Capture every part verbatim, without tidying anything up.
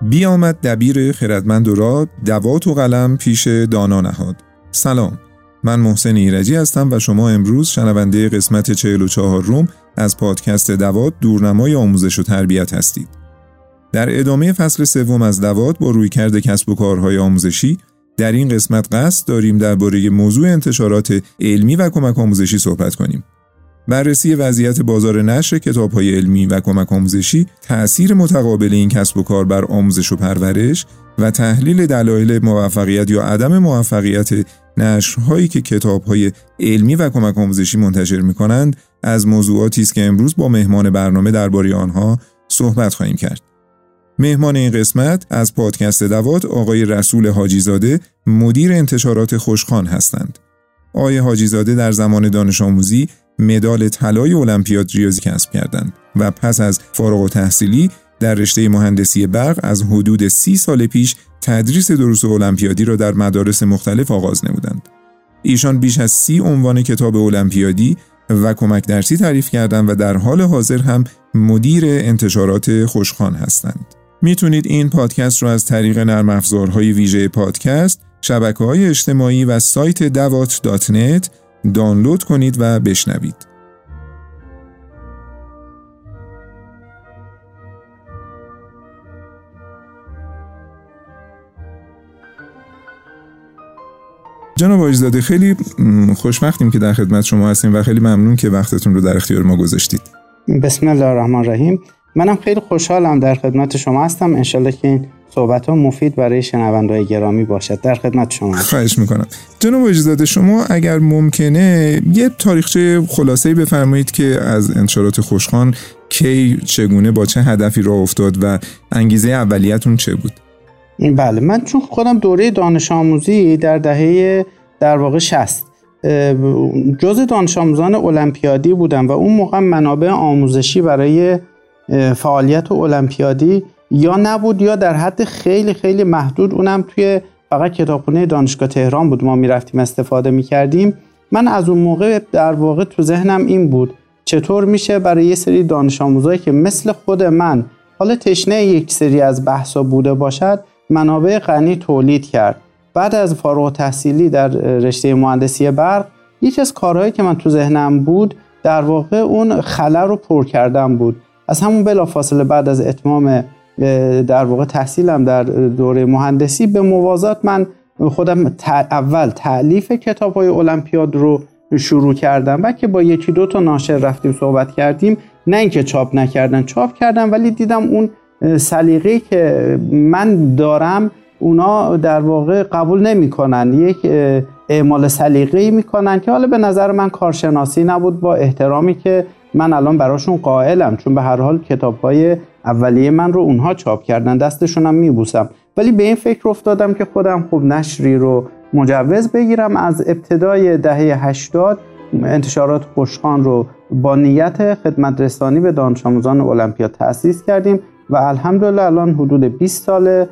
بیامد دبیر خردمند و راد، دوات و قلم پیش دانا نهاد. سلام، من محسن ایرجی هستم و شما امروز شنونده قسمت چهل و چهار روم از پادکست دوات دورنمای آموزش و تربیت هستید. در ادامه فصل سوم از دوات با رویکرد کسب و کارهای آموزشی در این قسمت قصد داریم درباره موضوع انتشارات علمی و کمک آموزشی صحبت کنیم. بررسی وضعیت بازار نشر کتاب‌های علمی و کمک آموزشی، تأثیر متقابل این کسب و کار بر آموزش و پرورش و تحلیل دلایل موفقیت یا عدم موفقیت نشرهایی که کتاب‌های علمی و کمک آموزشی منتشر می‌کنند از موضوعاتی است که امروز با مهمان برنامه درباره آنها صحبت خواهیم کرد. مهمان این قسمت از پادکست دوات آقای رسول حاجی‌زاده، مدیر انتشارات خوشخوان هستند. آقای حاجی‌زاده در زمان دانش آموزی مدال طلای المپیاد ریاضی کسب کردند و پس از فارغ التحصیلی در رشته مهندسی برق از حدود سی سال پیش تدریس دروس المپیادی را در مدارس مختلف آغاز نمودند. ایشان بیش از سی عنوان کتاب المپیادی و کمک درسی تعریف کردند و در حال حاضر هم مدیر انتشارات خوشخوان هستند. میتونید این پادکست رو از طریق نرم افزارهای ویژه پادکست، شبکه‌های اجتماعی و سایت دوات دات نت دانلود کنید و بشنوید. جناب حاجی‌زاده، خیلی خوشبختیم که در خدمت شما هستیم و خیلی ممنون که وقتتون رو در اختیار ما گذاشتید. بسم الله الرحمن الرحیم. منم خیلی خوشحالم در خدمت شما هستم. انشالله که این صحبت‌ها مفید برای شنونده‌های گرامی باشد. در خدمت شما هستم. خواهش می‌کنم. جناب حاجی‌زاده، شما اگر ممکنه یه تاریخچه خلاصه‌ای بفرمایید که از انتشارات خوشخوان کی، چگونه، با چه هدفی راه افتاد و انگیزه اولیه‌تون چه بود؟ بله، من چون خودم دوره دانش آموزی در دهه در واقع شصت جزء دانش آموزان المپیادی بودم و اون موقع منابع آموزشی برای فعالیت المپیادی یا نبود یا در حد خیلی خیلی محدود، اونم توی فقط کتابخونه دانشگاه تهران بود، ما میرفتیم استفاده میکردیم. من از اون موقع در واقع تو ذهنم این بود چطور میشه برای یه سری دانش آموزایی که مثل خود من حالا تشنه یک سری از بحثا بوده باشد منابع غنی تولید کرد. بعد از فارغ التحصیلی در رشته مهندسی برق، یکی از کارهایی که من تو ذهنم بود در واقع اون خلا رو پر کردن بود. از همون بلافاصله بعد از اتمام در واقع تحصیلم در دوره مهندسی به موازات من خودم اول تألیف کتاب‌های المپیاد رو شروع کردم و که با یکی دو تا ناشر رفتیم صحبت کردیم، نه اینکه چاپ نکردن، چاپ کردن، ولی دیدم اون سلیقه‌ای که من دارم اونا در واقع قبول نمی‌کنن، یک اعمال سلیقه‌ای می‌کنن که حالا به نظر من کارشناسی نبود، با احترامی که من الان براشون قائلم، چون به هر حال کتاب‌های اولیه من رو اونها چاپ کردن، دستشون هم میبوسم. ولی به این فکر افتادم که خودم خوب نشری رو مجوز بگیرم. از ابتدای دهه هشتاد انتشارات خوشخوان رو با نیت خدمت رسانی به دانش آموزان المپیاد تأسیس کردیم و الحمدلله الان حدود بیست ساله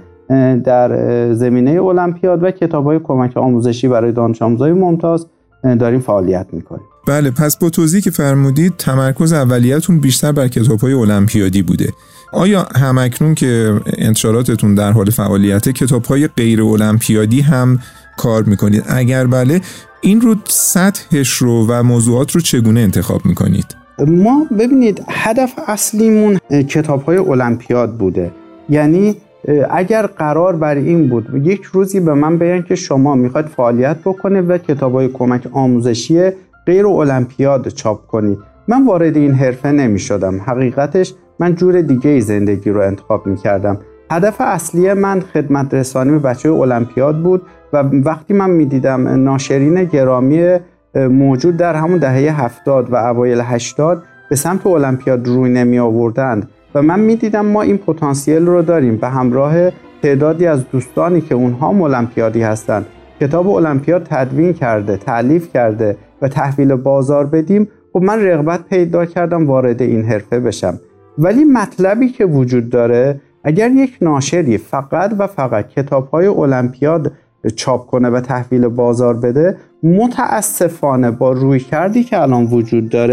در زمینه المپیاد و کتاب‌های کمک آموزشی برای دانش آموزای ممتاز داریم فعالیت می‌کنیم. بله، پس با توضیحی که فرمودید تمرکز اولیه‌تون بیشتر بر کتاب‌های المپیادی بوده. آیا همکنون که انتشاراتتون در حال فعالیت کتاب‌های غیر المپیادی هم کار می‌کنید؟ اگر بله، این رو سطحش رو و موضوعات رو چگونه انتخاب می‌کنید؟ ما ببینید هدف اصلیمون کتاب‌های المپیاد بوده. یعنی اگر قرار بر این بود یک روزی به من بگن که شما میخواید فعالیت بکنید و کتاب‌های کمک آموزشی غیر المپیاد چاپ کنید، من وارد این حرفه نمی‌شدم. حقیقتش من جور دیگه زندگی رو انتخاب می‌کردم. هدف اصلی من خدمت رسانی به بچه‌های المپیاد بود و وقتی من می‌دیدم ناشرین گرامی موجود در همون دهه هفتاد و اوایل هشتاد به سمت المپیاد روی نمی آوردند و من می‌دیدم ما این پتانسیل رو داریم به همراه تعدادی از دوستانی که اونها المپیادی هستند کتاب المپیاد تدوین کرده، تألیف کرده و تحویل بازار بدیم. خب من رغبت پیدا کردم وارد این حرفه بشم. ولی مطلبی که وجود داره، اگر یک ناشری فقط و فقط کتاب‌های المپیاد چاپ کنه و تحویل بازار بده، متاسفانه با رویکردی که الان وجود داره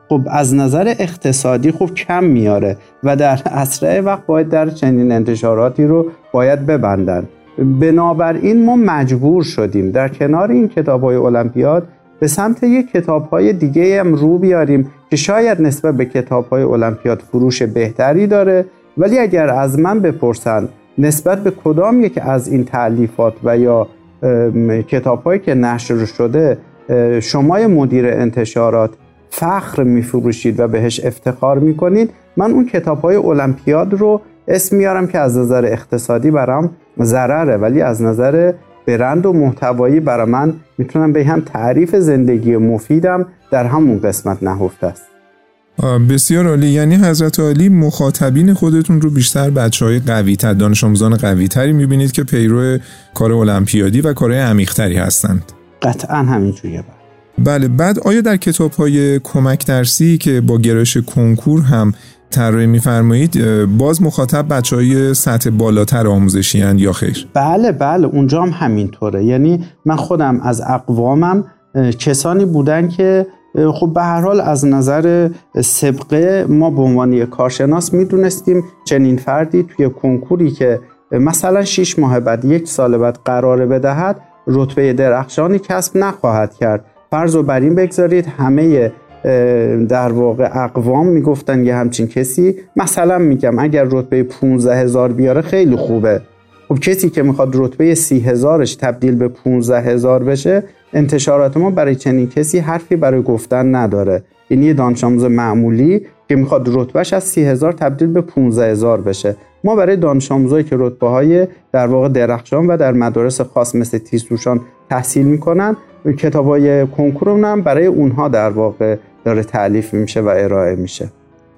خب از نظر اقتصادی خب کم میاره و در اسرع وقت باید در چنین انتشاراتی رو باید ببندن. بنابراین ما مجبور شدیم در کنار این کتاب‌های المپیاد به سمت یک کتاب‌های دیگه هم رو بیاریم که شاید نسبت به کتاب‌های المپیاد فروش بهتری داره، ولی اگر از من بپرسن نسبت به کدام یک از این تألیفات و یا کتاب‌هایی که نشر شده شما مدیر انتشارات فخر می‌فروشید و بهش افتخار می‌کنید، من اون کتاب‌های المپیاد رو اسم میارم که از نظر اقتصادی برام ضرره، ولی از نظر برند و محتوایی برای من میتونم بگم تعریف زندگی مفیدم در همون قسمت نهفته است. بسیار عالی. یعنی حضرت عالی مخاطبین خودتون رو بیشتر بچهای قوی تر، دانش آموزان قوی تری میبینید که پیرو کار المپیادی و کارهای عمیق‌تری هستند. قطعاً همینجوریه. بله. بعد آیا در کتاب‌های کمک درسی که با گرایش کنکور هم طراحی می‌فرمایید باز مخاطب بچهای سطح بالاتر آموزشی اند یا خیر؟ بله بله اونجا هم همینطوره. یعنی من خودم از اقوامم کسانی بودن که خب به هر حال از نظر سابقه ما به عنوان یک کارشناس میدونستیم چنین فردی توی کنکوری که مثلا شش ماه بعد یک سال بعد قراره بدهد رتبه درخشانی کسب نخواهد کرد. فرض رو بر این بگذارید همه در واقع اقوام میگفتن یه همچین کسی، مثلا میگم اگر رتبه پونزده هزار بیاره خیلی خوبه. خب کسی که میخواد رتبه سی هزارش تبدیل به پونزده هزار بشه، انتشارات ما برای چنین کسی حرفی برای گفتن نداره. یعنی یه دانش آموز معمولی که میخواد رتبهش از سی هزار تبدیل به پونزده هزار بشه. ما برای دانش آموزایی که رتبه های در واقع درخشان و در مدارس خاص مثل تیزهوشان تحصیل میکنن، کتابای کنکور هم برای اونها در واقع داره تألیف میشه و ارائه میشه.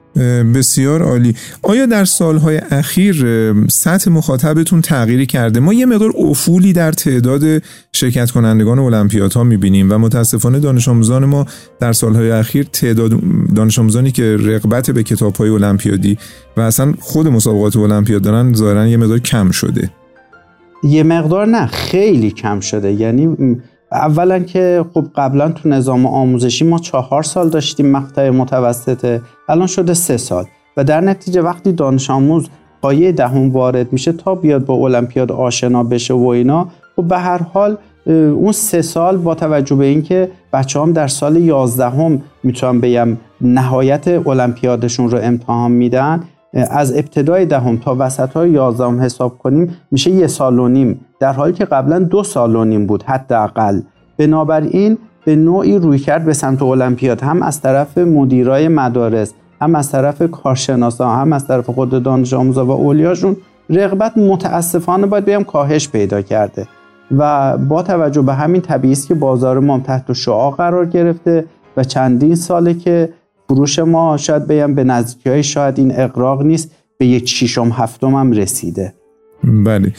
بسیار عالی. آیا در سالهای اخیر سطح مخاطبتون تغییری کرده؟ ما یه مقدار افولی در تعداد شرکت کنندگان المپیادها میبینیم و متاسفانه دانش آموزان ما در سالهای اخیر تعداد دانش آموزانی که رغبت به کتاب‌های المپیادی و اصلا خود مسابقات المپیاد دارن ظاهراً یه مقدار کم شده. یه مقدار نه، خیلی کم شده. یعنی اولا که خب قبلا تو نظام آموزشی ما چهار سال داشتیم مقطع متوسطه، الان شده سه سال و در نتیجه وقتی دانش آموز پایه دهم وارد میشه تا بیاد با المپیاد آشنا بشه و اینا، خب به هر حال اون سه سال با توجه به اینکه بچه‌هام در سال یازدهم میتونم بگم نهایت المپیادشون رو امتحان میدن، از ابتدای دهم تا وسطای یازدهم حساب کنیم میشه یه سال و نیم، در حالی که قبلا دو سال و نیم بود حداقل. بنابراین به نوعی روی کرد به سمت المپیاد هم از طرف مدیرای مدارس، هم از طرف کارشناسا، هم از طرف خود دانش آموزا و اولیاشون رغبت متاسفانه باید بگم کاهش پیدا کرده و با توجه به همین طبیعی است که بازار ما تحت شعاع قرار گرفته و چندین ساله که فروش ما شاید بگم به نزدیکی‌های شاید این اغراق نیست به یک ششم هفتم هم رسیده. بله.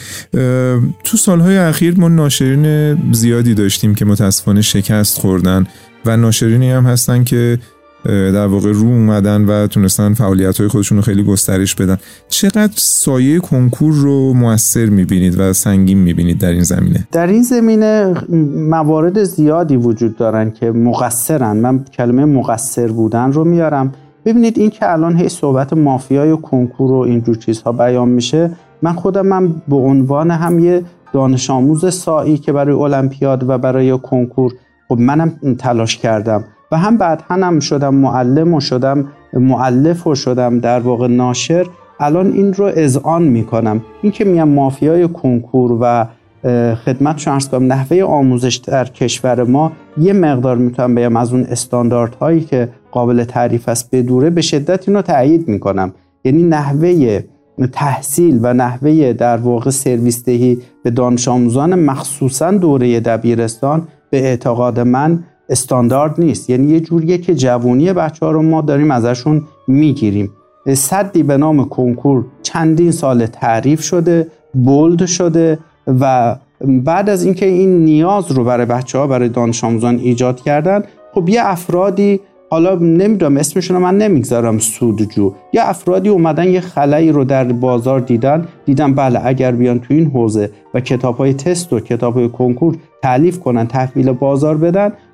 تو سالهای اخیر ما ناشرین زیادی داشتیم که متاسفانه شکست خوردن و ناشرینی هم هستن که در واقع رو اومدن و تونستن فعالیت‌های خودشون رو خیلی گسترش بدن. چقدر سایه کنکور رو مؤثر می‌بینید و سنگین می‌بینید در این زمینه؟ در این زمینه موارد زیادی وجود دارن که مقصرن. من کلمه مقصر بودن رو میارم. ببینید این که الان هی صحبت مافیای کنکور و اینجور چیزها بیان میشه، من خودم من به عنوان هم یه دانش آموز سایی که برای المپیاد و برای کنکور خب منم تلاش کردم و هم بعد هم شدم معلم و شدم مؤلف و شدم در واقع ناشر، الان این رو اذعان میکنم. این که میگم مافیای کنکور و خدمت عرض کنم نحوه آموزش در کشور ما یه مقدار میتونم بگم از اون استانداردهایی که قابل تعریف است بدوره، به شدت اینو تأیید میکنم. یعنی نحوه تحصیل و نحوه در واقع سرویس دهی به دانش آموزان مخصوصا دوره دبیرستان به اعتقاد من استاندارد نیست. یعنی یه جوریه که جوونی بچه‌ها رو ما داریم ازشون میگیریم. صدی به نام کنکور چندین سال تعریف شده، بولد شده و بعد از اینکه این نیاز رو برای بچه‌ها برای دانش آموزان ایجاد کردن، خب یه افرادی، حالا نمیدونم اسمشون رو من نمیگذارم، سودجو، یه افرادی اومدن یه خلایی رو در بازار دیدن دیدن بله اگر بیان تو این حوزه و کتاب‌های تست و کتاب‌های کنکور تألیف کنن، تحویل بازار بدن،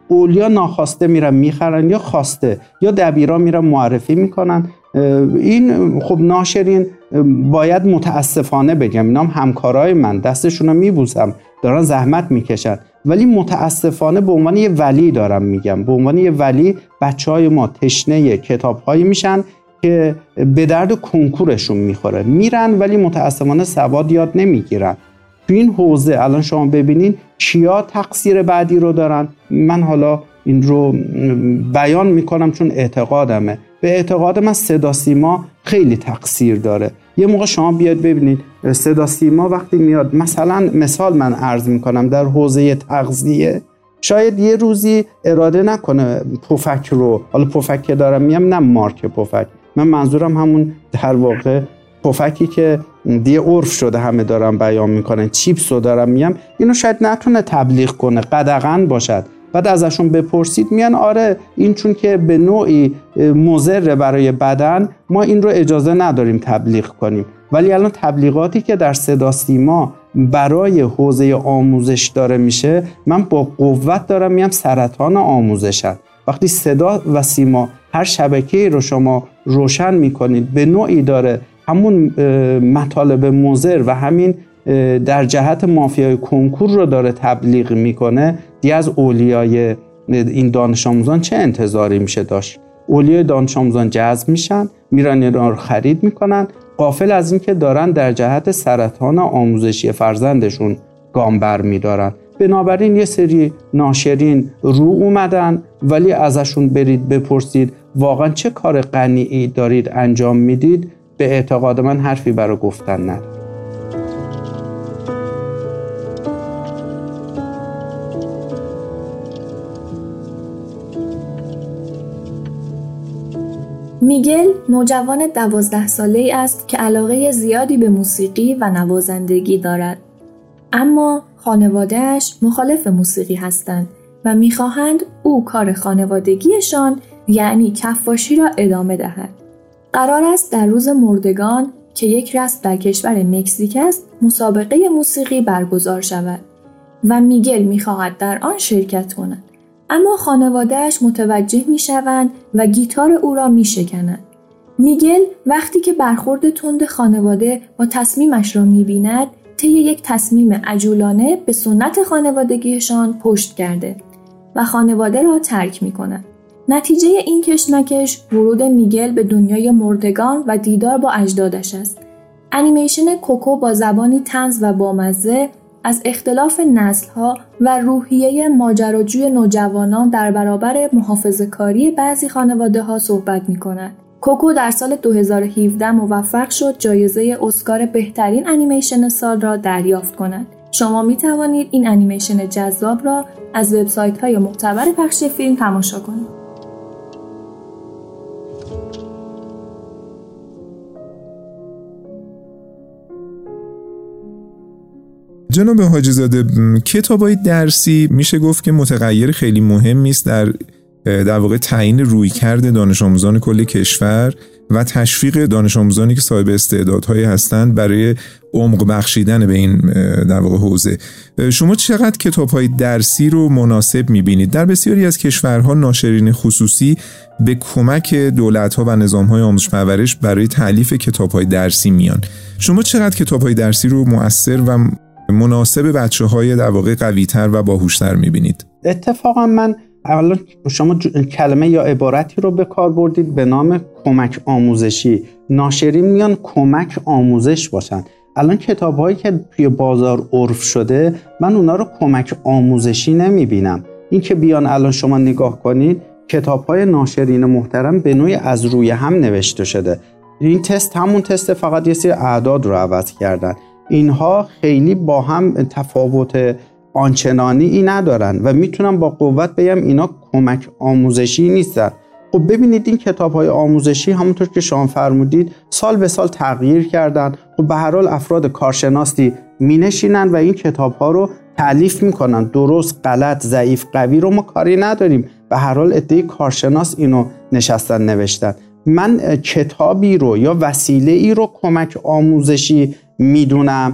اولیا ناخواسته میرن میخرن یا خواسته، یا دبیرا میرن معرفی میکنن. این خب ناشرین باید متاسفانه بگم اینا هم همکارای من، دستشون رو میبوسم، دارن زحمت میکشن، ولی متاسفانه به عنوان یه ولی دارم میگم، به عنوان یه ولی بچهای ما تشنه کتابهایی میشن که به درد کنکورشون میخوره، میرن ولی متاسفانه سواد یاد نمیگیرن. تو این حوزه الان شما ببینین کیا تقصیر بعدی رو دارن. من حالا این رو بیان میکنم چون اعتقادمه، به اعتقاد من صدا سیما خیلی تقصیر داره. یه موقع شما بیاد ببینید صدا سیما وقتی میاد، مثلا مثال من عرض میکنم در حوزه تغذیه، شاید یه روزی اراده نکنه پفک رو، حالا پفک که دارم میام نه مارک پفک، من منظورم همون در واقع پفکی که دیگه عرف شده همه دارن بیان میکنن، چیپس رو دارم میام، اینو شاید نتونه تبلیغ کنه، قدغن باشد. بعد ازشون بپرسید میان آره این چون که به نوعی مضر برای بدن ما این رو اجازه نداریم تبلیغ کنیم. ولی الان تبلیغاتی که در صدا سیما برای حوزه آموزش داره میشه، من با قوت دارم میام سرطان آموزشن. وقتی صدا و سیما هر شبکه‌ای رو شما روشن میکنید به نوعی داره همون مطالب مضر و همین در جهت مافیای کنکور رو داره تبلیغ میکنه، دیگه از اولیای این دانش آموزان چه انتظاری میشه داشت؟ اولیای دانش آموزان جذب میشن، میرن اینا رو خرید میکنن، غافل از این که دارن در جهت سرطان آموزشی فرزندشون گام بر میدارن. بنابراین یه سری ناشرین رو اومدن، ولی ازشون برید بپرسید واقعا چه کار غنی دارید انجام میدید، به اعتقاد من حرفی برای گفتن نداره. میگل نوجوان دوازده ساله‌ای است که علاقه زیادی به موسیقی و نوازندگی دارد. اما خانواده‌اش مخالف موسیقی هستند و می‌خواهند او کار خانوادگیشان یعنی کفاشی را ادامه دهد. قرار است در روز مردگان که یک رسم در کشور مکزیک است مسابقه موسیقی برگزار شود و میگل می‌خواهد در آن شرکت کند. اما خانواده‌اش متوجه می‌شوند و گیتار او را می‌شکنند. میگل وقتی که برخورد تند خانواده با تصمیمش را می‌بیند، طی یک تصمیم عجولانه به سنت خانوادگیشان پشت کرده و خانواده را ترک می‌کند. نتیجه این کشمکش ورود میگل به دنیای مردگان و دیدار با اجدادش است. انیمیشن کوکو با زبانی طنز و بامزه از اختلاف نسل‌ها و روحیه ماجراجوی نوجوانان در برابر محافظه‌کاری بعضی خانواده‌ها صحبت می‌کند. کوکو در سال دو هزار و هفده موفق شد جایزه اسکار بهترین انیمیشن سال را دریافت کند. شما می‌توانید این انیمیشن جذاب را از وبسایت‌های معتبر پخش فیلم تماشا کنید. جناب حاجی زاده، کتاب‌های درسی میشه گفت که متغیر خیلی مهمی است در در واقع تعیین رویکرد دانش آموزان کل کشور و تشویق دانش آموزانی که صاحب استعدادهایی هستند برای عمق بخشیدن به این در واقع حوزه. شما چقدر کتاب‌های درسی رو مناسب می‌بینید؟ در بسیاری از کشورها ناشرین خصوصی به کمک دولت‌ها و نظام‌های آموزش پرورش برای تألیف کتاب‌های درسی میان. شما چقدر کتاب‌های درسی رو مؤثر و مناسب بچه‌های در واقع قوی‌تر و باهوش‌تر می‌بینید؟ اتفاقا من اولا شما کلمه یا عبارتی رو به کار بردید به نام کمک آموزشی. ناشرین میان کمک آموزش باشن. الان کتاب‌هایی که توی بازار عرف شده من اونا رو کمک آموزشی نمی‌بینم. این که بیان الان شما نگاه کنید کتاب‌های ناشرین محترم به نوعی از روی هم نوشته شده. این تست همون تست، فقط یه سری اعداد رو عوض کردن. اینها خیلی با هم تفاوت آنچنانی ای ندارن و میتونم با قوت بگم اینا کمک آموزشی نیستن. خب ببینید این کتاب‌های آموزشی همونطور که شما فرمودید سال به سال تغییر کردن. خب به هر حال افراد کارشناسی مینشینن و این کتاب‌ها رو تألیف میکنن. درست، غلط، ضعیف، قوی رو ما کاری نداریم. به هر حال عده کارشناس اینو نشستن نوشتن. من کتابی رو یا وسیله‌ای رو کمک آموزشی میدونم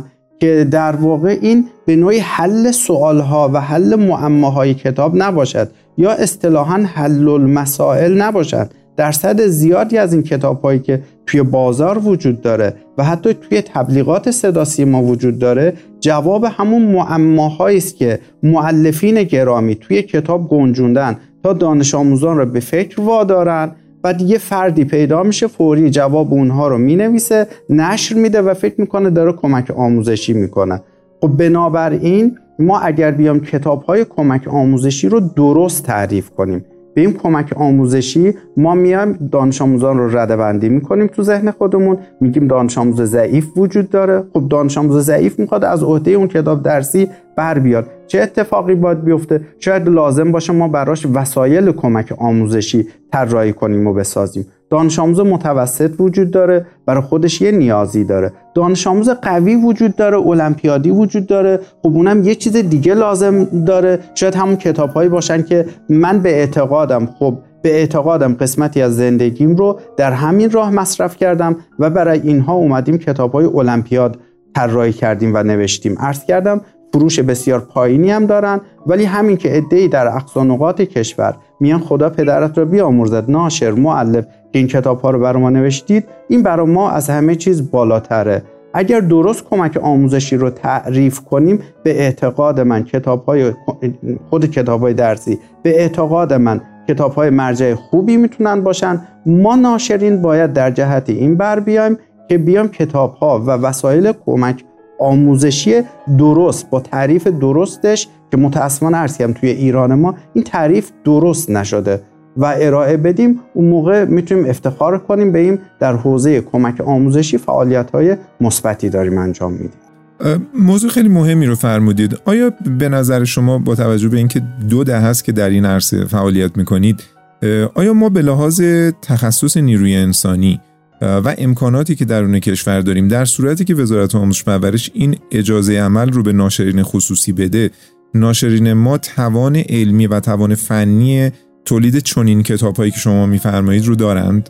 که در واقع این به نوعی حل سوالها و حل معماهای کتاب نباشد یا اصطلاحاً حل المسائل نباشد. درصد زیادی از این کتاب‌هایی که توی بازار وجود داره و حتی توی تبلیغات صدا سیما وجود داره جواب همون معماهایی است که مؤلفین گرامی توی کتاب گنجوندن تا دانش آموزان رو به فکر وادارن. بعد یه فردی پیدا میشه فوری جواب اونها رو مینویسه، نشر میده و فکر میکنه داره کمک آموزشی میکنه. خب بنابراین ما اگر بیام کتاب‌های کمک آموزشی رو درست تعریف کنیم، به این کمک آموزشی ما میایم دانش آموزان رو رده‌بندی میکنیم تو ذهن خودمون، میگیم دانش آموز ضعیف وجود داره. خب دانش آموز ضعیف میخواد از عهده اون کتاب درسی بر بیاد، چه اتفاقی باید بیفته؟ شاید لازم باشه ما براش وسایل کمک آموزشی طراحی کنیم و بسازیم. دانش آموز متوسط وجود داره، برای خودش یه نیازی داره. دانش آموز قوی وجود داره، المپیادی وجود داره، خب اونم یه چیز دیگه لازم داره. شاید همون کتاب‌هایی باشن که من به اعتقادم خب به اعتقادم قسمتی از زندگیم رو در همین راه مصرف کردم و برای اینها اومدیم کتاب‌های المپیاد طراحی کردیم و نوشتیم. عرض کردم فروش بسیار پایینی هم دارن، ولی همین که عده‌ای در اقصا نقاط کشور میان خدا پدرت رو بیامرزد، ناشر، مؤلف که این کتاب‌ها رو برای ما نوشتید، این برای ما از همه چیز بالاتره. اگر درست کمک آموزشی رو تعریف کنیم، به اعتقاد من کتاب‌های خود کتاب‌های درسی به اعتقاد من کتاب‌های مرجع خوبی میتونن باشن. ما ناشرین باید در جهت این بر بیایم که بیام کتاب‌ها و وسایل کمک آموزشی درست با تعریف درستش که متأسفانه عرض کردم توی ایران ما این تعریف درست نشده و ارائه بدیم. اون موقع میتونیم افتخار کنیم به این در حوزه کمک آموزشی فعالیت‌های مثبتی داریم انجام میدیم. موضوع خیلی مهمی رو فرمودید. آیا به نظر شما با توجه به اینکه دو دهه است که در این عرصه فعالیت میکنید، آیا ما به لحاظ تخصص نیروی انسانی و امکاناتی که درون کشور داریم، در صورتی که وزارت آموزش و پرورش این اجازه عمل رو به ناشرین خصوصی بده، ناشرین ما توان علمی و توان فنی تولید چنین کتاب‌هایی که شما می‌فرمایید رو دارند؟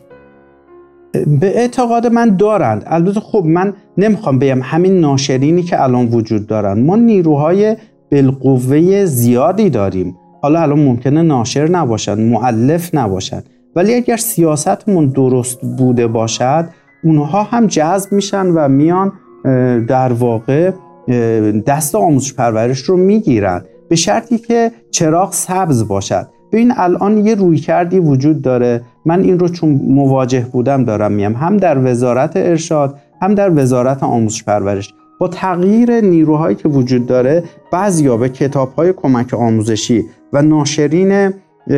به اعتقاد من دارند. البته خب من نمیخوام بگم همین ناشرینی که الان وجود دارن، ما نیروهای بالقوه زیادی داریم. حالا الان ممکنه ناشر نباشن، مؤلف نباشن، ولی اگر سیاستمون درست بوده باشد اونها هم جذب میشن و میان در واقع دست آموزش پرورش رو میگیرن، به شرطی که چراغ سبز باشد. ببین الان یه رویکردی وجود داره، من این رو چون مواجه بودم دارم میگم، هم در وزارت ارشاد هم در وزارت آموزش پرورش، با تغییر نیروهایی که وجود داره بعضیا به کتاب‌های کمک آموزشی و ناشرین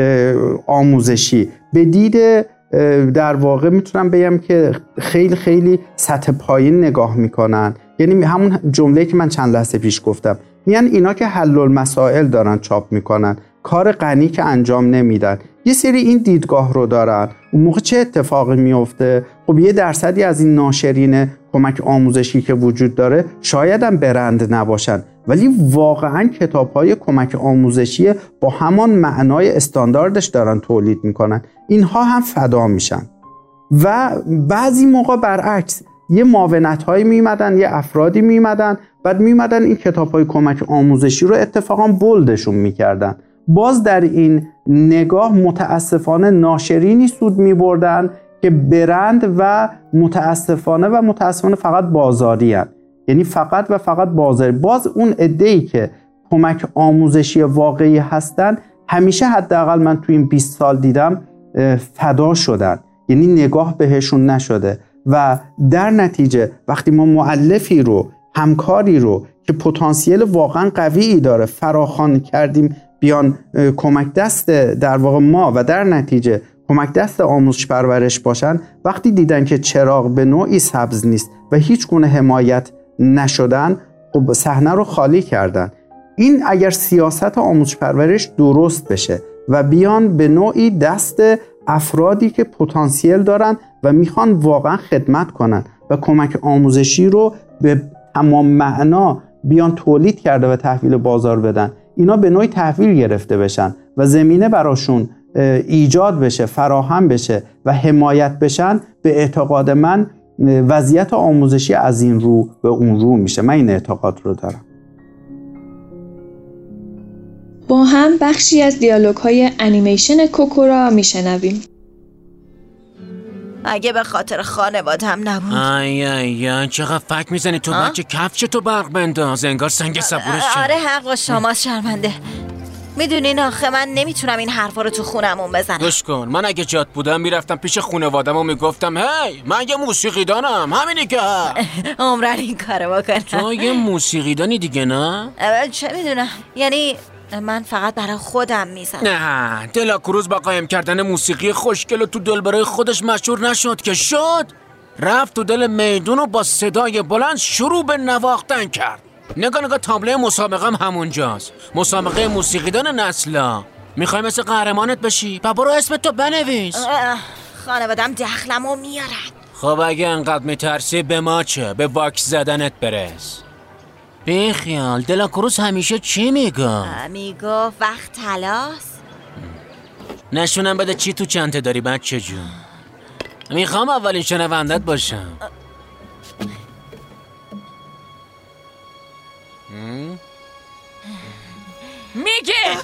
آموزشی به دید در واقع میتونم بگم که خیلی خیلی سطح پایین نگاه میکنن. یعنی همون جمله که من چند لحظه پیش گفتم، میگن اینا که حل المسائل دارن چاپ میکنن، کار غنی که انجام نمیدن. یه سری این دیدگاه رو دارن. اون موقع چه اتفاقی میفته؟ خب یه درصدی از این ناشرین کمک آموزشی که وجود داره شاید هم برند نباشن، ولی واقعا کتاب‌های کمک آموزشی با همان معنای استانداردش دارن تولید میکنن. اینها هم فدا میشن. و بعضی موقع برعکس یه معاونت‌هایی میمدن، یه افرادی میمدن، بعد میمدن این کتاب‌های کمک آموزشی رو اتفاقا بولدشون میکردن. باز در این نگاه متاسفانه ناشرینی سود میبردن که برند و متاسفانه و متاسفانه فقط بازاری هن. یعنی فقط و فقط بازاری. باز اون عده‌ای که کمک آموزشی واقعی هستن همیشه حداقل من تو این بیست سال دیدم فدا شدن، یعنی نگاه بهشون نشده و در نتیجه وقتی ما مؤلفی رو، همکاری رو که پتانسیل واقعا قوی داره فراخوان کردیم بیان کمک دست در واقع ما و در نتیجه کمک دست آموزش پرورش باشن، وقتی دیدن که چراغ به نوعی سبز نیست و هیچ گونه حمایت نشدن، خب صحنه رو خالی کردن. این اگر سیاست آموزش پرورش درست بشه و بیان به نوعی دست افرادی که پتانسیل دارن و میخوان واقعا خدمت کنن و کمک آموزشی رو به تمام معنا بیان تولید کرده و تحویل بازار بدن، اینا به نوعی تحویل گرفته بشن و زمینه براشون ایجاد بشه، فراهم بشه و حمایت بشن، به اعتقاد من وضعیت آموزشی از این رو به اون رو میشه. من این اعتقاد رو دارم. با هم بخشی از دیالوگ‌های انیمیشن کوکورا میشنویم. اگه به خاطر خانوادم نبود. آی آی آی چقدر فک میزنی تو بچه، کفش تو برق بنداز، انگار سنگ صبورش شد. آره حق با شماست شرمنده. میدونین آخه من نمیتونم این حرفا رو تو خونمون بزنم. گوش کن، من اگه جات بودم میرفتم پیش خانوادم و میگفتم هی من یه موسیقیدانم، همینی که عمرن این کارو بکنم. تو یه موسیقیدانی دیگه نه؟ چه میدونم، یعنی من فقط برای خودم میزنم. نه، دلاکروز با قایم کردن موسیقی خوشگل و تو دل برای خودش مشهور نشد که شد. رفت تو دل میدون و با صدای بلند شروع به نواختن کرد. نگاه نگاه تابلوی مسابقه هم همونجاست، مسابقه موسیقیدان نسلا. میخوای مثل قهرمانت بشی؟ با برو اسم تو بنویس. خانوادم دخلمو میارن. خب اگه انقدر میترسی به ما چه؟ به واکس زدنت برس. بی خیال، دلاکروز همیشه چی میگه؟ میگه وقت تلاست. نشونم بده چی تو چنته داری بچه جون. میخوام اولین شنوندت باشم. میگه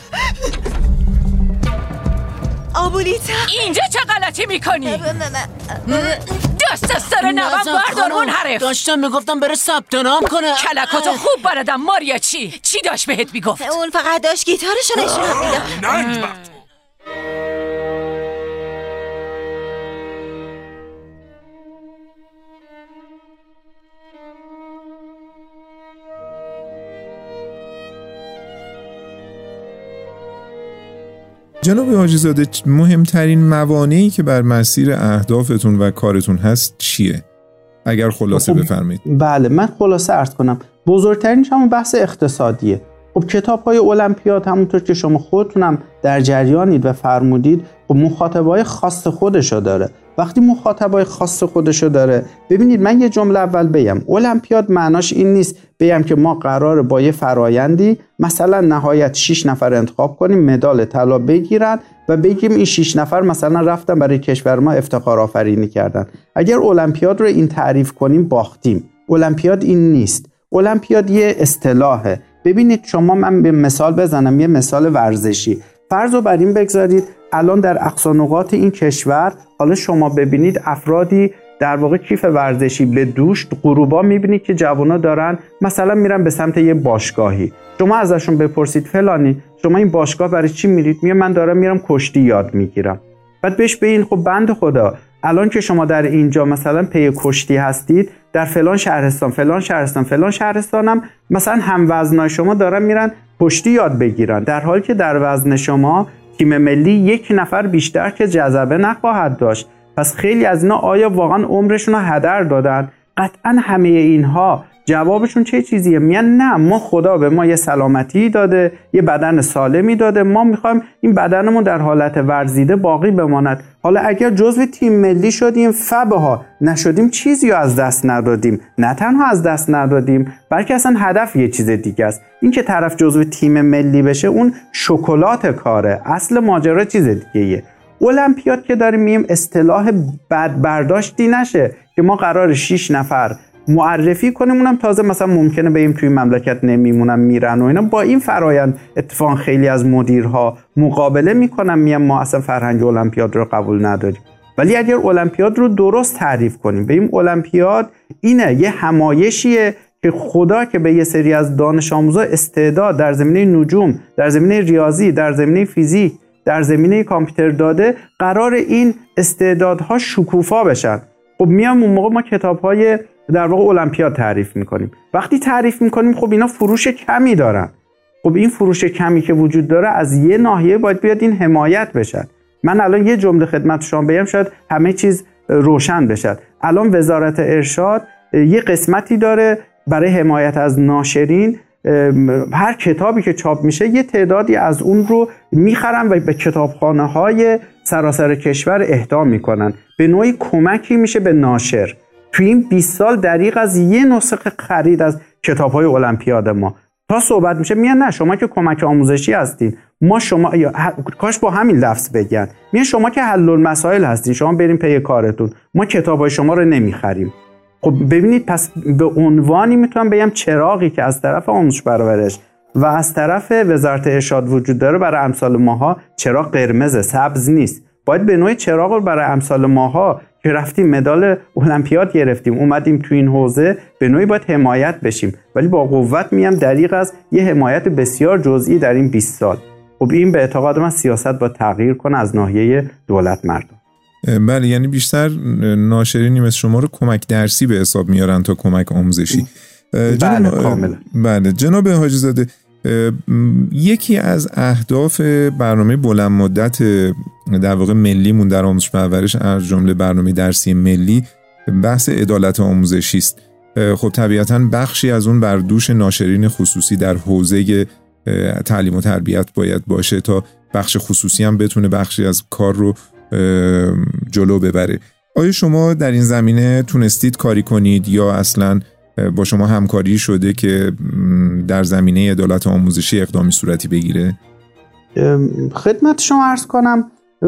آبولیتا اینجا چه غلطی میکنی؟ دست از سر نوام بردار منحرف. داشتم میگفتم بره ثبت نام کنه. کلکاتو خوب بلدم. ماریا چی؟ چی داشت بهت میگفت؟ اون فقط داشت گیتارشو نشون میداد. جناب حاجی‌زاده، مهمترین موانعی که بر مسیر اهدافتون و کارتون هست چیه؟ اگر خلاصه خب بفرمایید. بله، من خلاصه عرض کنم. بزرگترینش همون بحث اقتصادیه. خب کتاب‌های المپیاد همونطور که شما خودتونم در جریانید و فرمودید، خب مخاطبای خاص خودشو داره. وقتی مخاطبای خاص خودشو داره، ببینید من یه جمله اول بگم. المپیاد معناش این نیست بگم که ما قراره با یه فرایندی مثلا نهایت شش نفر انتخاب کنیم مدال طلا بگیرن و بگیم این شش نفر مثلا رفتن برای کشور ما افتخار آفرینی کردن. اگر المپیاد رو این تعریف کنیم باختیم. المپیاد این نیست. المپیاد یه اصطلاحه. ببینید شما، من به مثال بزنم، یه مثال ورزشی. فرض رو بر این بگذارید الان در اقصی نقاط این کشور، حالا شما ببینید افرادی در واقع کیف ورزشی به دوش غروبا میبینید که جوانا دارن مثلا میرن به سمت یه باشگاهی. شما ازشون بپرسید فلانی شما این باشگاه برای چی میرید؟ میگه من دارم میرم کشتی یاد میگیرم. بعد بهش بگین خب بند خدا الان که شما در اینجا مثلا پی کشتی هستید، در فلان شهرستان فلان شهرستان فلان شهرستانم مثلا هم وزنای شما دارن میرن کشتی یاد بگیرن، در حالی که در وزن شما تیم ملی یک نفر بیشتر که جذبه نخواهد داشت. پس خیلی از اینا آیا واقعا عمرشون رو هدر دادن؟ قطعا همه اینها جوابشون چه چیزیه؟ میگن نه، ما خدا به ما یه سلامتی داده، یه بدن سالمی داده، ما میخوایم این بدنمون در حالت ورزیده باقی بماند. حالا اگر جزو تیم ملی شدیم فبها، نشدیم چیزی رو از دست ندادیم. نه تنها از دست ندادیم بلکه اصلا هدف یه چیز دیگه است. این که طرف جزو تیم ملی بشه اون شکلات کاره، اصل ماجرا چیز دیگه یه. المپیاد که داریم میگیم اصطلاح بد برداشتی نشه که ما قرار شش نفر معرفی کنیم، اونم تازه مثلا ممکنه بگیم توی مملکت نمیمونن میرن و اینا. با این فرایند اتفاقا خیلی از مدیرها مقابله میکنن، میگن ما اصلا فرهنگ المپیاد رو قبول نداریم. ولی اگر المپیاد رو درست تعریف کنیم، بگیم المپیاد اینه یه همایشیه که خدا که به یه سری از دانش آموزا استعداد در زمینه نجوم، در زمینه ریاضی، در زمینه فیزیک، در زمینه کامپیوتر داده، قرار این استعدادها شکوفا بشن. خب میام اون موقع ما کتاب‌های در واقع المپیاد تعریف میکنیم. وقتی تعریف میکنیم خب اینا فروش کمی دارن. خب این فروش کمی که وجود داره از یه ناحیه باید بیاد این حمایت بشن. من الان یه جمله خدمت شما بگم شاید همه چیز روشن بشه. الان وزارت ارشاد یه قسمتی داره برای حمایت از ناشرین. هر کتابی که چاپ میشه یه تعدادی از اون رو میخرن و به کتابخانه‌های سراسر کشور اهدا میکنن. به نوعی کمکی میشه به ناشر. توی این بیست سال دریغ از یه نسخه خرید از کتاب‌های المپیاد ما تا صحبت میشه میگن نه شما که کمک آموزشی هستین، ما شما یا کاش با همین لفظ بگن، میگن شما که حل المسائل هستین، شما بریم پی کارتون، ما کتاب‌های شما رو نمیخریم. خب ببینید پس به عنوانی میتونم بگم چراغی که از طرف آموزش پرورش و از طرف وزارت ارشاد وجود داره برای امثال ماها چراغ قرمز، سبز نیست. باید به نوعی چراغ رو برای امثال ماها که رفتیم مدال المپیاد گرفتیم اومدیم تو این حوزه به نوعی باید حمایت بشیم، ولی با قوت میام دریغ از یه حمایت بسیار جزئی در این بیست سال. خب این به اعتقاد من سیاست باید تغییر کنه از ناحیه دولت مردم. بله، یعنی بیشتر ناشرینی مثل شما رو کمک درسی به حساب میارن تا کمک آموزشی. بله کاملا. بله جناب حاجی زاده، یکی از اهداف برنامه بلند مدت در واقع ملیمون در آموزش پرورش از جمله برنامه درسی ملی بحث عدالت آموزشی است. خب طبیعتاً بخشی از اون بر دوش ناشرین خصوصی در حوزه تعلیم و تربیت باید باشه تا بخش خصوصی هم بتونه بخشی از کار رو جلو ببره. آیا شما در این زمینه تونستید کاری کنید یا اصلاً با شما همکاری شده که در زمینه عدالت آموزشی اقدامی صورتی بگیره؟ خدمت شما عرض کنم،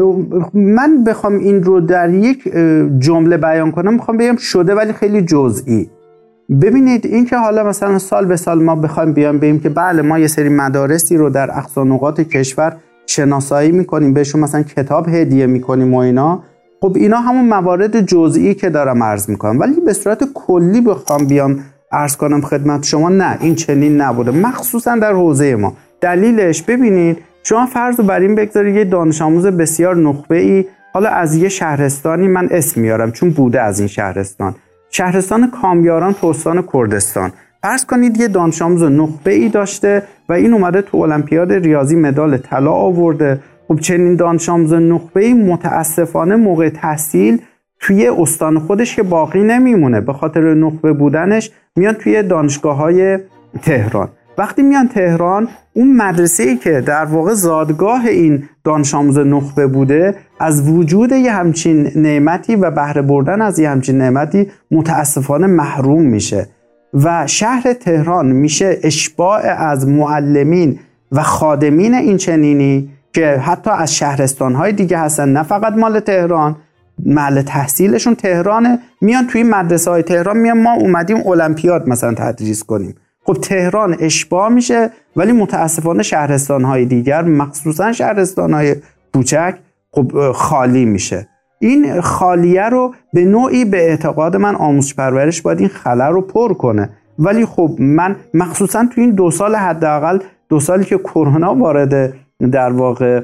من بخوام این رو در یک جمله بیان کنم میخوام بگم شده ولی خیلی جزئی. ببینید این که حالا مثلا سال به سال ما بخوایم بیان بگیم که بله ما یه سری مدارسی رو در اقصا نقاط کشور شناسایی میکنیم، بهشون مثلا کتاب هدیه میکنیم و اینا، خب اینا همون موارد جزئی که دارم عرض میکنم، ولی به صورت کلی بخوام بیام عرض کنم خدمت شما نه این چنین نبوده، مخصوصا در حوزه ما. دلیلش ببینید شما فرض رو بر این بگذارید یه دانش آموز بسیار نخبه‌ای، حالا از یه شهرستانی من اسم میارم چون بوده از این شهرستان، شهرستان کامیاران تو استان کردستان، فرض کنید یه دانش آموز نخبه‌ای داشته و این اومده تو المپیاد ریاضی مدال طلا آورده. خب چنین دانش آموز نخبه‌ای متاسفانه موقع تحصیل توی استان خودش که باقی نمیمونه، به خاطر نخبه بودنش میان توی دانشگاه‌های تهران. وقتی میان تهران اون مدرسه‌ای که در واقع زادگاه این دانش آموز نخبه بوده از وجود یه همچین نعمتی و بهره بردن از یه همچین نعمتی متاسفانه محروم میشه و شهر تهران میشه اشباع از معلمین و خادمین این چنینی که حتی از شهرستان‌های دیگه هستن، نه فقط مال تهران، محل تحصیلشون تهرانه، میان توی مدرسه‌های تهران میان ما اومدیم المپیاد مثلا تدریس کنیم. خب تهران اشباع میشه ولی متاسفانه شهرستان‌های دیگر مخصوصا شهرستان‌های کوچک خب خالی میشه. این خالیه رو به نوعی به اعتقاد من آموزش پرورش باید این خلا رو پر کنه، ولی خب من مخصوصا توی این دو سال حداقل دو سالی که کرونا وارد در واقع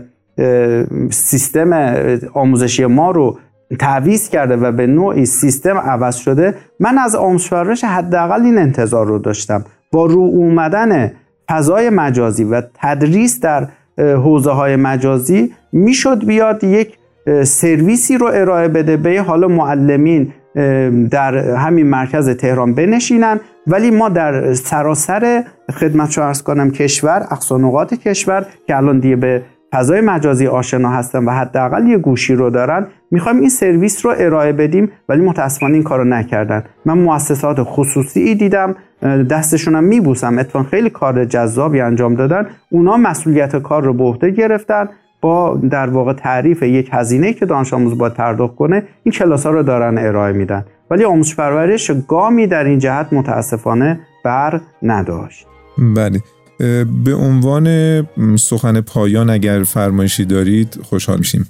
سیستم آموزشی ما رو تعویض کرده و به نوعی سیستم عوض شده، من از آموزش پرورش حداقل این انتظار رو داشتم با رو اومدن فضای مجازی و تدریس در حوزه های مجازی میشد بیاد یک سرویسی رو ارائه بده به حالا معلمین در همین مرکز تهران بنشینن، ولی ما در سراسر خدمت شما عرض کنم کشور، اقصا نقاط کشور که الان دیگه به فضای مجازی آشنا هستن و حداقل یه گوشی رو دارن، میخوایم این سرویس رو ارائه بدیم، ولی متاسفانه این کارو نکردن. من مؤسسات خصوصی دیدم دستشون هم میبوسم، اتفاقا خیلی کار جذابی انجام دادن، اونا مسئولیت کار رو به عهده گرفتن، با در واقع تعریف یک هزینه که دانش آموز باید پرداخت کنه این کلاس‌ها رو دارن ارائه میدن، ولی آموزش پرورش گامی در این جهت متاسفانه بر نداشت. بله، به عنوان سخن پایان اگر فرمایشی دارید خوشحال میشیم.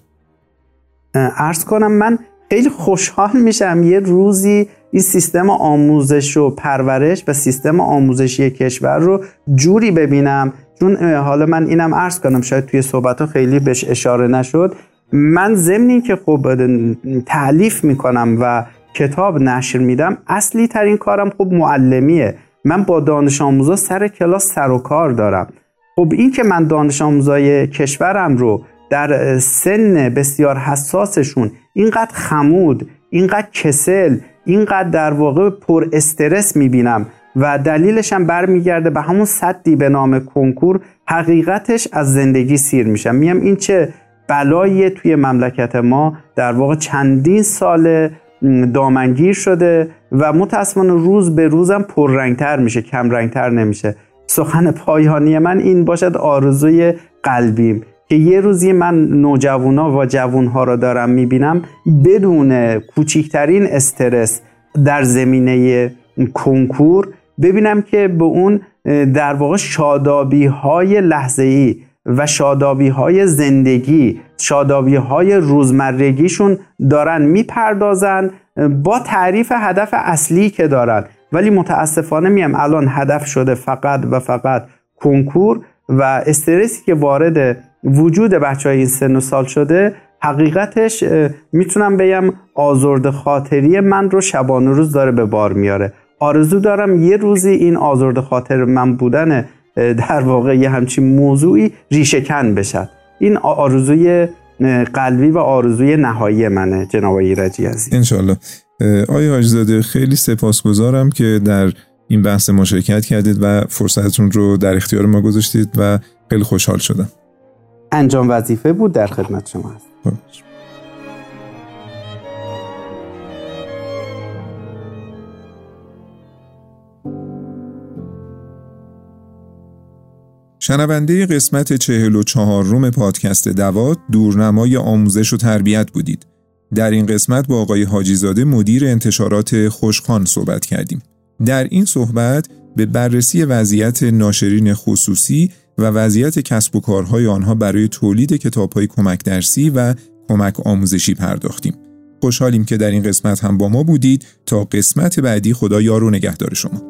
عرض کنم من خیلی خوشحال میشم یه روزی این سیستم آموزش و پرورش و سیستم آموزشی کشور رو جوری ببینم، چون حالا من اینم عرض کنم شاید توی صحبت‌ها خیلی بهش اشاره نشد، من ضمن که خب تألیف میکنم و کتاب نشر میدم، اصلی ترین کارم خب معلمیه. من با دانش آموزا سر کلاس سر و کار دارم. خب این که من دانش آموزای کشورم رو در سن بسیار حساسشون اینقدر خمود، اینقدر کسل، اینقدر در واقع پر استرس میبینم و دلیلش هم برمیگرده به همون سدی به نام کنکور، حقیقتش از زندگی سیر میشم. میگم این چه بلایی توی مملکت ما در واقع چندین سال دامنگیر شده و متاسفانه روز به روزم پررنگتر میشه، کم رنگتر نمیشه. سخن پایانی من این باشد، آرزوی قلبیم که یه روزی من نوجوانا و جوانها را دارم میبینم بدون کوچکترین استرس در زمینه کنکور ببینم که به اون در واقع شادابی های لحظه‌ای و شادابی های زندگی، شادابی های روزمرگیشون دارن میپردازن با تعریف هدف اصلی که دارن، ولی متاسفانه میم الان هدف شده فقط و فقط کنکور و استرسی که وارد وجود بچهای این سن و سال شده حقیقتش میتونم بگم آزرده خاطری من رو شبانه روز داره به بار میاره. آرزو دارم یه روزی این آزرده خاطر من بودن در واقع یه همچین موضوعی ریشه کن بشد. این آرزوی قلبی و آرزوی نهایی منه جناب ایرجی عزیز. انشالله. آقای حاجی‌زاده خیلی سپاسگزارم که در این بحث مشارکت کردید و فرصتتون رو در اختیار ما گذاشتید و خیلی خوشحال شدم. انجام وظیفه بود، در خدمت شما هست. شنونده قسمت چهل و چهارم پادکست دوات دورنمای آموزش و تربیت بودید. در این قسمت با آقای حاجی‌زاده مدیر انتشارات خوشخوان صحبت کردیم. در این صحبت به بررسی وضعیت ناشرین خصوصی و وضعیت کسب و کارهای آنها برای تولید کتاب‌های کمک درسی و کمک آموزشی پرداختیم. خوشحالیم که در این قسمت هم با ما بودید. تا قسمت بعدی خدا یار و نگهدار شما.